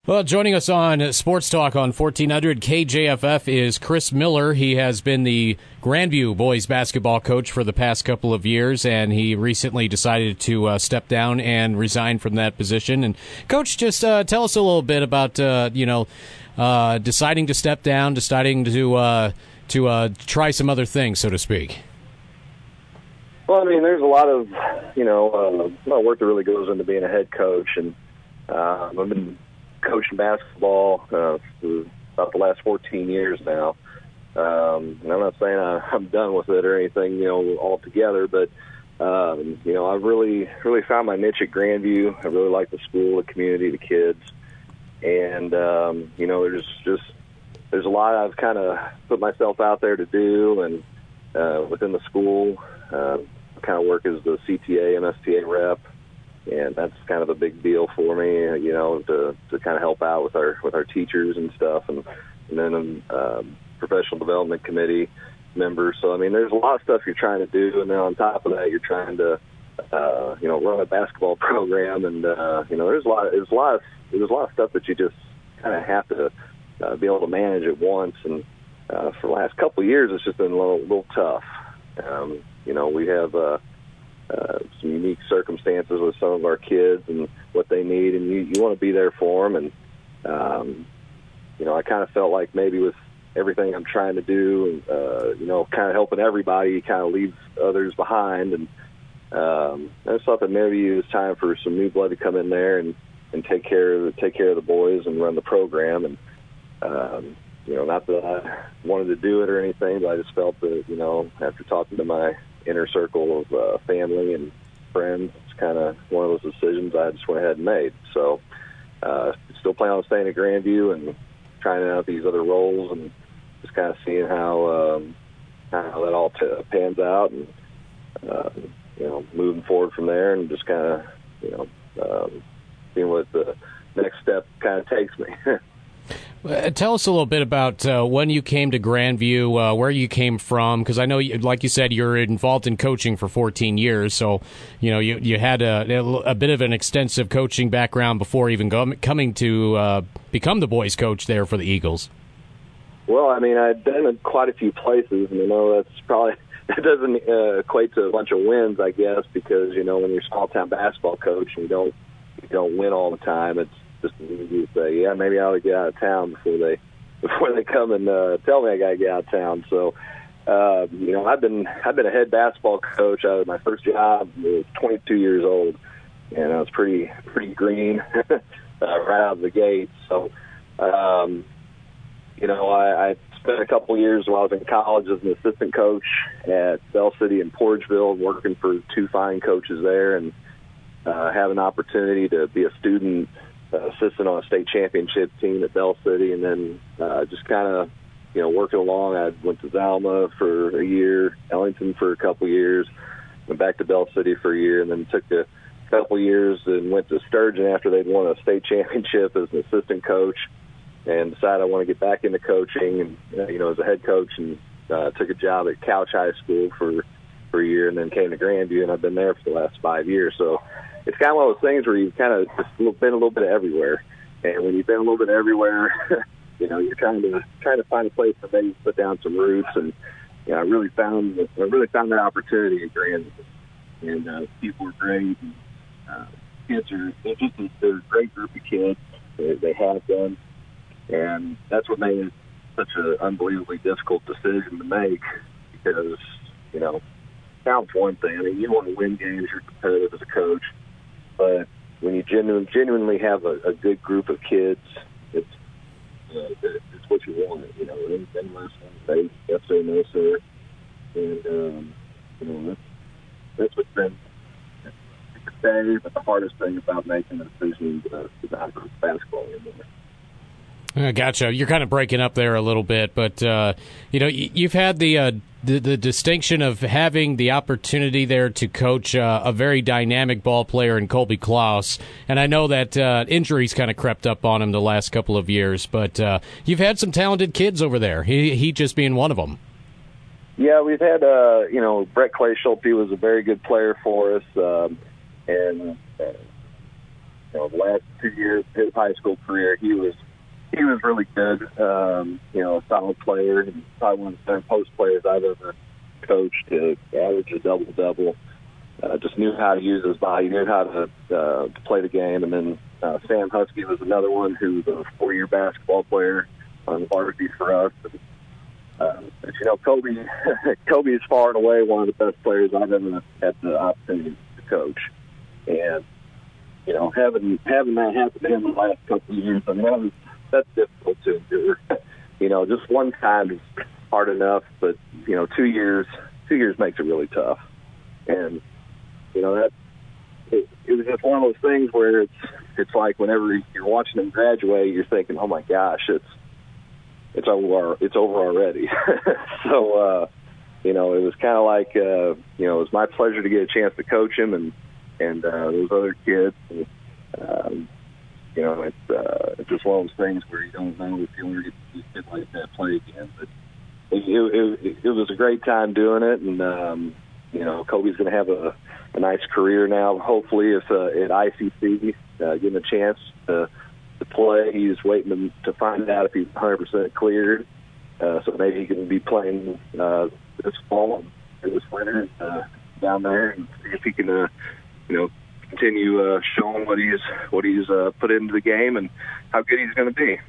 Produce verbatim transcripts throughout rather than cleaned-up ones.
Well, joining us on Sports Talk on fourteen hundred K J F F is Chris Miller. He has been the Grandview boys basketball coach for the past couple of years, and he recently decided to uh, step down and resign from that position. And Coach, just uh, tell us a little bit about uh, you know uh, deciding to step down, deciding to uh, to uh, try some other things, so to speak. Well, I mean, there's a lot of you know uh, a lot of work that really goes into being a head coach, and uh, I've been coaching basketball uh, for about the last fourteen years now. Um, and I'm not saying I, I'm done with it or anything, you know, altogether, but, um, you know, I've really, really found my niche at Grandview. I really like the school, the community, the kids. And, um, you know, there's just, there's a lot I've kind of put myself out there to do. And uh, within the school, uh, I kind of work as the C T A, M S T A rep. And that's kind of a big deal for me, you know, to, to kind of help out with our with our teachers and stuff, and and then um, professional development committee member. So I mean, there's a lot of stuff you're trying to do, and then on top of that, you're trying to, uh, you know, run a basketball program, and uh, you know, there's a lot of, there's a lot of there's a lot of stuff that you just kind of have to uh, be able to manage at once. And uh, for the last couple of years, it's just been a little, little tough. Um, you know, we have. Uh, Uh, some unique circumstances with some of our kids and what they need, and you, you want to be there for them. And, um, you know, I kind of felt like maybe with everything I'm trying to do, uh, you know, kind of helping everybody, you kind of leave others behind. And um, I just thought that maybe it was time for some new blood to come in there and, and take care of the, take care of the boys and run the program. And, um, you know, not that I wanted to do it or anything, but I just felt that, you know, after talking to my inner circle of uh, family and friends, it's kind of one of those decisions I just went ahead and made. So uh, still plan on staying at Grandview and trying out these other roles and just kind of seeing how um, how that all t- pans out, and uh, you know, moving forward from there, and just kind of you know um, seeing what the next step kind of takes me. Uh, tell us a little bit about uh, when you came to Grandview, uh, where you came from, because I know, you, like you said, you're involved in coaching for fourteen years, so you know you you had a, a bit of an extensive coaching background before even go, coming to uh, become the boys coach there for the Eagles. Well, I mean, I've been in quite a few places, and I know that's probably that doesn't uh, equate to a bunch of wins, I guess, because you know when you're a small town basketball coach and you don't you don't win all the time, it's just as easy to say, yeah, maybe I ought to get out of town before they before they come and uh, tell me I got to get out of town. So, uh, you know, I've been I've been a head basketball coach. I, my first job I was twenty-two years old, and I was pretty pretty green uh, right out of the gate. So, um, you know, I, I spent a couple years while I was in college as an assistant coach at Bell City and Portageville, working for two fine coaches there, and uh, have an opportunity to be a student Uh, assistant on a state championship team at Bell City, and then uh, just kind of, you know, working along. I went to Zalma for a year, Ellington for a couple years, went back to Bell City for a year, and then took a couple years and went to Sturgeon after they'd won a state championship as an assistant coach, and decided I want to get back into coaching, and uh, you know, as a head coach, and uh, took a job at Couch High School for for a year, and then came to Grandview, and I've been there for the last five years. So it's kind of one of those things where you've kind of just been a little bit everywhere. And when you've been a little bit everywhere, you know, you're trying to trying to find a place to maybe put down some roots. And you know, I really found I really found that opportunity at Grandview. And uh, people are great. And, uh, kids are they're just a, they're a great group of kids. They, they have done, and that's what made it such an unbelievably difficult decision to make. Because you know, talent's one thing. I mean, you want to win games. You're competitive as a coach. But when you genuine, genuinely have a, a good group of kids, it's uh, it's what you want. You know, anything less than faith, yes sir, no sir, and um, you know that's that's what's been the but the hardest thing about making the decision to, to not go basketball anymore. Uh, gotcha. You're kind of breaking up there a little bit, but uh, you know y- you've had the, uh, the the distinction of having the opportunity there to coach uh, a very dynamic ball player in Colby Klaus, and I know that uh, injuries kind of crept up on him the last couple of years, but uh, you've had some talented kids over there. He he just being one of them. Yeah, we've had uh, you know Brett Clay Schulte was a very good player for us, um, and. Uh, you know, the last two years of his high school career, he was he was really good. Um, you know, a solid player, and probably one of the better post players I've ever coached. To average a double double, uh, just knew how to use his body, knew how to, uh, to play the game. And then uh, Sam Husky was another one who was a four year basketball player on varsity for us. And, uh, but, you know, Kobe Kobe is far and away one of the best players I've ever had the opportunity to coach. And you know, having having that happen to him in the last couple of years, I mean, that was, that's difficult to endure. You know, just one time is hard enough, but you know, two years two years makes it really tough. And you know, that it, it was just one of those things where it's it's like whenever you're watching him graduate, you're thinking, oh my gosh, it's it's over it's over already. So uh, you know, it was kind of like uh, you know, it was my pleasure to get a chance to coach him and. And uh, those other kids, and, um, you know, it's, uh, it's just one of those things where you don't know if you'll ever get to see a kid like that play again. But it, it, it, it was a great time doing it, and um, you know, Kobe's going to have a, a nice career now. Hopefully, if uh, at I C C, uh, give him a chance to, to play. He's waiting to, to find out if he's one hundred percent cleared, uh, so maybe he can be playing uh, this fall or this winter uh, down there, and see if he can. Uh, You know, continue uh, showing what he's what he's uh, put into the game and how good he's going to be.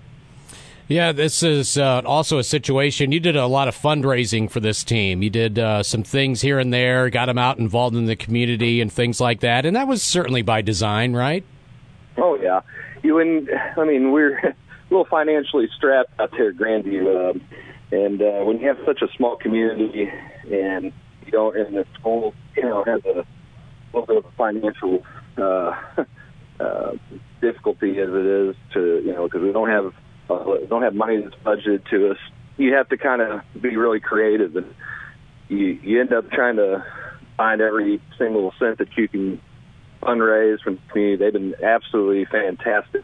Yeah, this is uh, also a situation. You did a lot of fundraising for this team. You did uh, some things here and there, got them out involved in the community and things like that, and that was certainly by design, right? Oh yeah, you and I mean we're a little financially strapped out there at Grandview, um, and uh, when you have such a small community and you don't, and the school, you know, has a little bit of a financial uh, uh, difficulty as it is to, you know, because we don't have uh, don't have money that's budgeted to us. You have to kind of be really creative, and you you end up trying to find every single cent that you can fundraise from the community. They've been absolutely fantastic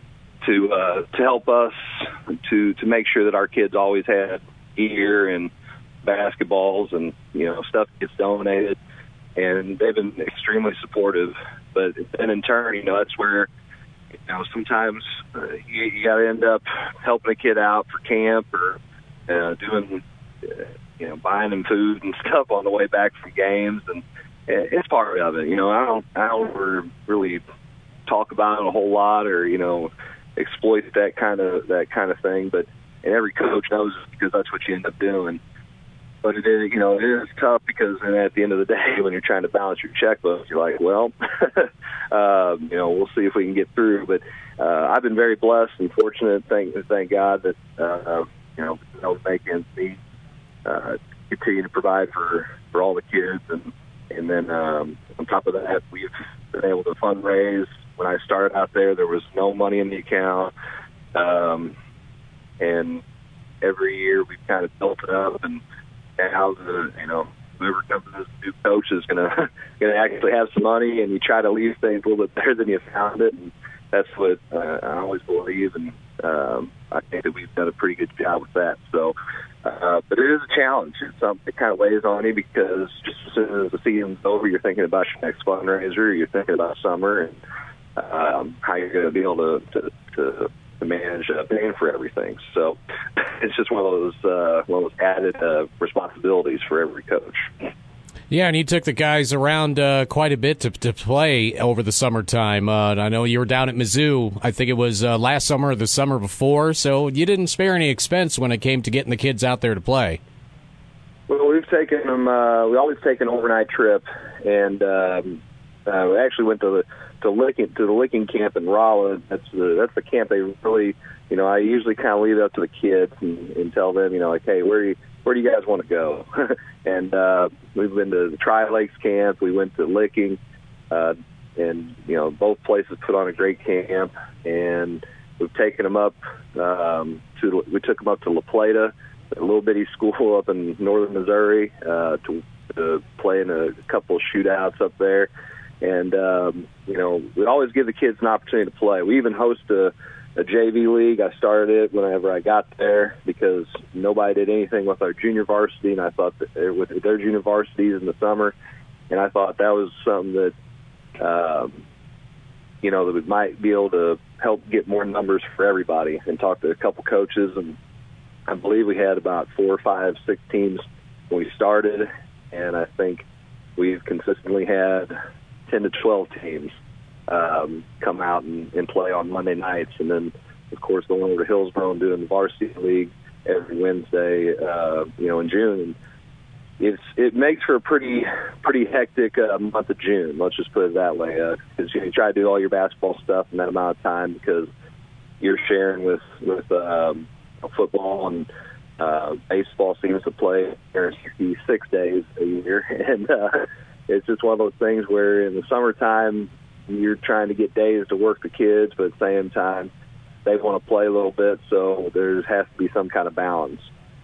to uh, to help us to to make sure that our kids always had gear and basketballs and, you know, stuff gets donated. And they've been extremely supportive. But then in turn, you know, that's where, you know, sometimes uh, you, you got to end up helping a kid out for camp or uh, doing, uh, you know, buying them food and stuff on the way back from games. And it's part of it. You know, I don't, I don't ever really talk about it a whole lot or, you know, exploit that kind of, that kind of thing. But and every coach knows because that's what you end up doing. But it is, you know, it is tough because then at the end of the day, when you're trying to balance your checkbook, you're like, well, um, you know, we'll see if we can get through. But uh, I've been very blessed and fortunate, thank thank God that uh, you know, I was making me uh, continue to provide for, for all the kids, and and then um, on top of that, we've been able to fundraise. When I started out there, there was no money in the account, um, and every year we've kind of built it up and. Now the you know whoever comes in as a new coach is gonna gonna actually have some money, and you try to leave things a little bit better than you found it, and that's what uh, I always believe, and um, I think that we've done a pretty good job with that. So, uh, but it is a challenge. It's something that kind of weighs on you because just as soon as the season's over, you're thinking about your next fundraiser, you're thinking about summer and um, how you're going to be able to to, to to manage uh, paying for everything. So it's just one of those uh, one of those added uh, responsibilities for every coach. Yeah, and you took the guys around uh, quite a bit to to play over the summertime. Uh, I know you were down at Mizzou. I think it was uh, last summer or the summer before. So you didn't spare any expense when it came to getting the kids out there to play. Well, we've taken them. Uh, we always take an overnight trip, and um, uh, we actually went to the to Licking to the Licking camp in Rolla. That's the that's the camp they really, you know. I usually kind of leave it up to the kids and, and tell them, you know, like, hey, where do you, where do you guys want to go? and uh, we've been to the Tri Lakes camp. We went to Licking, uh, and you know, both places put on a great camp. And we've taken them up um, to we took them up to La Plata, a little bitty school up in northern Missouri, uh, to, to play in a couple of shootouts up there. And, um, you know, we always give the kids an opportunity to play. We even host a, a J V league. I started it whenever I got there because nobody did anything with our junior varsity, and I thought that with their junior varsities in the summer, and I thought that was something that um, you know, that we might be able to help get more numbers for everybody, and talked to a couple coaches, and I believe we had about four, five, six teams when we started, and I think we've consistently had ten to twelve teams um, come out and, and play on Monday nights, and then, of course, going over to Hillsborough and doing the varsity league every Wednesday, uh, you know, in June. And it's it makes for a pretty pretty hectic uh, month of June. Let's just put it that way, because uh, you try to do all your basketball stuff in that amount of time, because you're sharing with with um, football and uh, baseball seems to play six days a year, and uh, it's just one of those things where in the summertime you're trying to get days to work the kids, but at the same time they want to play a little bit, so there has to be some kind of balance.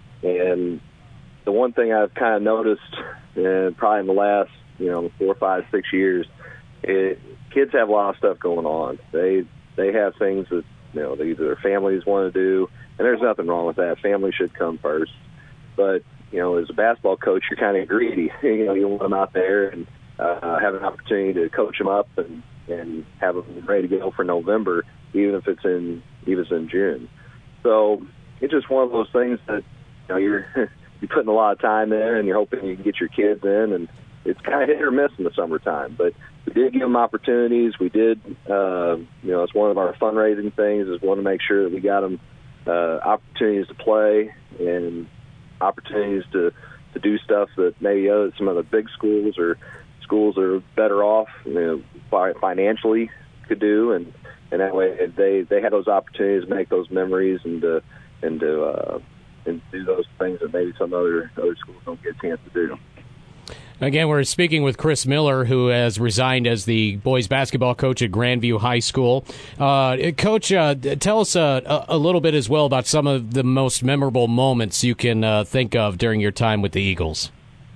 And the one thing I've kind of noticed, uh, probably in the last, you know, four, five, six years, it, kids have a lot of stuff going on. They they have things that, you know, they, either their families want to do, and there's nothing wrong with that. Family should come first. But, you know, as a basketball coach, you're kind of greedy. You know, you want them out there and uh, have an opportunity to coach them up and, and have them ready to go for November, even if it's in even if it's in June. So it's just one of those things that, you know, you're you're putting a lot of time there, and you're hoping you can get your kids in, and it's kind of hit or miss in the summertime. But we did give them opportunities. We did, uh, you know, it's one of our fundraising things is we want to make sure that we got them uh, opportunities to play and opportunities to, to do stuff that maybe other, some of the big schools or schools that are better off, you know, financially could do, and, and that way they, they had those opportunities to make those memories and to, and to uh, and do those things that maybe some other other schools don't get a chance to do. Again, we're speaking with Chris Miller, who has resigned as the boys basketball coach at Grandview High School. Uh, Coach, uh, tell us uh, a little bit as well about some of the most memorable moments you can uh, think of during your time with the Eagles.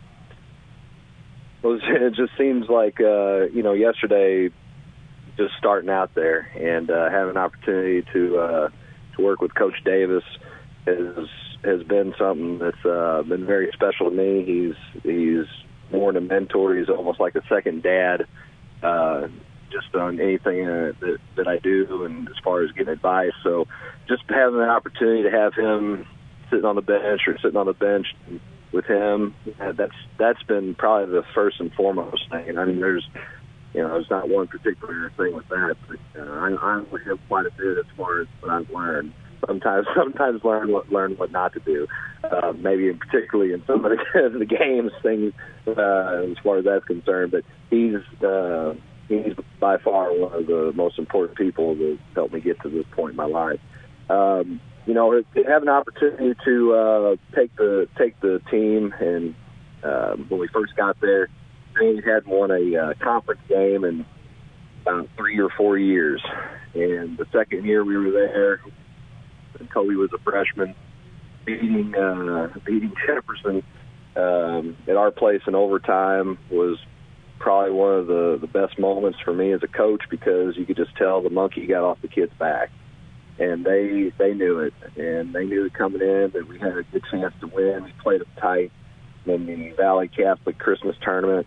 Well, it just seems like, uh, you know, yesterday, just starting out there and uh, having an opportunity to uh, to work with Coach Davis has has been something that's uh, been very special to me. He's he's more than a mentor. He's almost like a second dad, uh, just on anything uh, that, that I do and as far as getting advice. So just having an opportunity to have him sitting on the bench or sitting on the bench with him, uh, that's that's been probably the first and foremost thing. I mean, there's, you know, there's not one particular thing with that, but uh, I, I have quite a bit as far as what I've learned. Sometimes, sometimes learn what learn what not to do. Uh, maybe, in particularly in some of the, the games, things uh, as far as that's concerned. But he's uh, he's by far one of the most important people that helped me get to this point in my life. Um, you know, to have an opportunity to uh, take the take the team, and uh, when we first got there, we hadn't won a uh, conference game in about three or four years, and the second year we were there. And Kobe was a freshman, beating uh, beating Jefferson um, at our place in overtime was probably one of the, the best moments for me as a coach, because you could just tell the monkey got off the kid's back, and they they knew it, and they knew coming in that we had a good chance to win. We played them tight in the Valley Catholic Christmas tournament,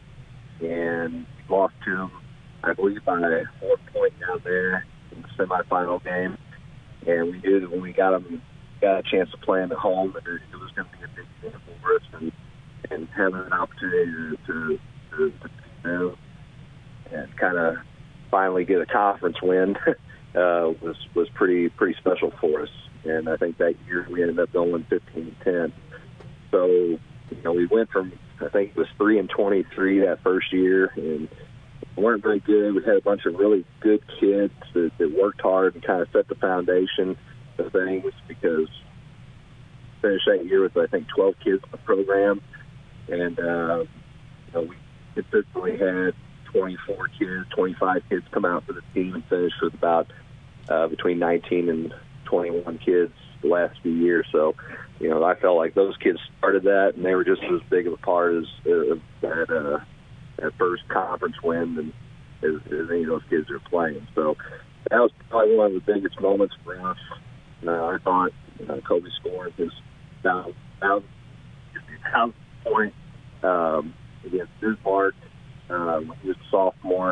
and lost to them, I believe, by one point down there in the semifinal game. And we knew that when we got them, got a chance to play them at home, that it was going to be a big thing for us, and, and having an opportunity to, to, to you know, and kind of finally get a conference win uh, was was pretty pretty special for us. And I think that year we ended up going fifteen ten. So, you know, we went from, I think it was three and twenty-three that first year, and we weren't very good. We had a bunch of really good kids that, that worked hard and kind of set the foundation of things, because finished that year with, I think, twelve kids in the program. And, uh, you know, we consistently had twenty-four kids, twenty-five kids come out for the team, and finished with about uh, between nineteen and twenty-one kids the last few years. So, you know, I felt like those kids started that, and they were just as big of a part as uh, that, uh, that first conference win and as, as any of those kids are playing. So that was probably one of the biggest moments for us. Uh, I thought uh, Kobe scored his thousand, thousand, thousand point um, against Bismarck uh, when he was a sophomore.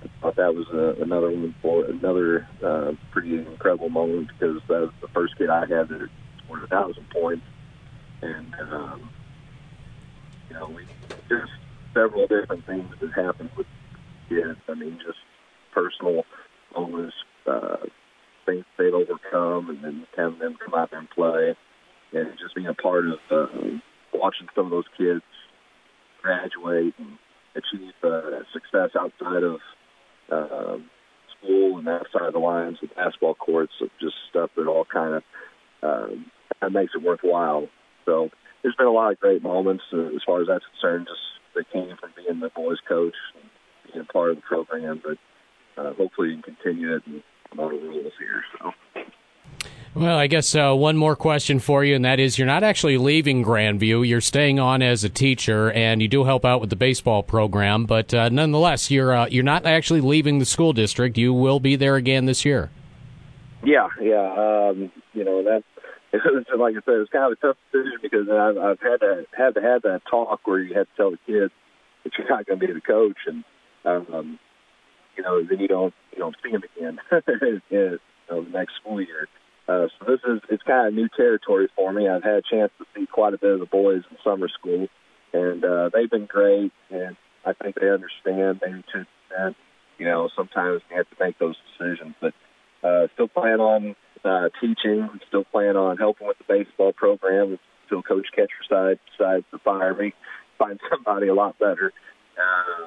thought that was a, another one for another uh, pretty incredible moment because that was the first kid I had that scored a thousand points, and um, you know, we just several different things that happened with kids. I mean, just personal moments, uh, things they've overcome, and then having them come out there and play, and just being a part of uh, watching some of those kids graduate and achieve uh, success outside of uh, school and outside the lines of basketball courts, of just stuff that all kind of um, kind of makes it worthwhile. So there's been a lot of great moments uh, as far as that's concerned, just that came from being the boys' coach and being a part of the program. But uh, hopefully you can continue it and model rules here. So. Well, I guess uh, one more question for you, and that is you're not actually leaving Grandview. You're staying on as a teacher, and you do help out with the baseball program. But uh, nonetheless, you're uh, you're not actually leaving the school district. You will be there again this year. Yeah, yeah. Um, you know, that it was, like I said, it was kind of a tough decision because I've, I've had to had to have that talk where you had to tell the kids that you're not going to be the coach, and um, you know, then you don't you don't see them again in, you know, the next school year. Uh, so this is it's kind of new territory for me. I've had a chance to see quite a bit of the boys in summer school, and uh, they've been great. And I think they understand. They to that, you know, sometimes you have to make those decisions. But uh, still plan on uh, teaching. Still plan on helping with the baseball program. Still Coach Ketcherside decides to fire me, find somebody a lot better. Uh,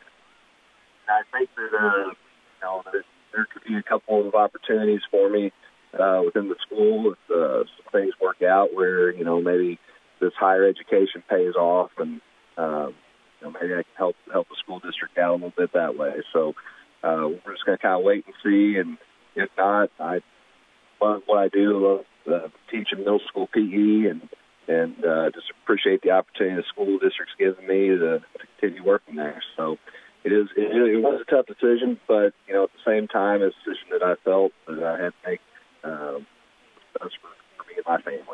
I think that uh, you know there, there could be a couple of opportunities for me. Uh, within the school, if uh, some things work out where, you know, maybe this higher education pays off and, um, you know, maybe I can help help the school district out a little bit that way. So uh, we're just going to kind of wait and see. And if not, I love what I do, love uh, teaching middle school P E and, and uh, just appreciate the opportunity the school district's given me to, to continue working there. So it is it, it was a tough decision, but, you know, at the same time, it's a decision that I felt that I had to make. Um, that's for, for me and my family.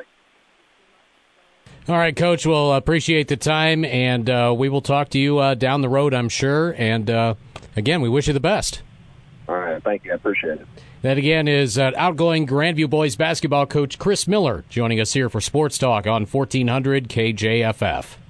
All right, Coach. Well, appreciate the time, and uh, we will talk to you uh, down the road, I'm sure. And, uh, again, we wish you the best. All right. Thank you. I appreciate it. That, again, is uh, outgoing Grandview boys basketball coach Chris Miller joining us here for Sports Talk on fourteen hundred K J F F.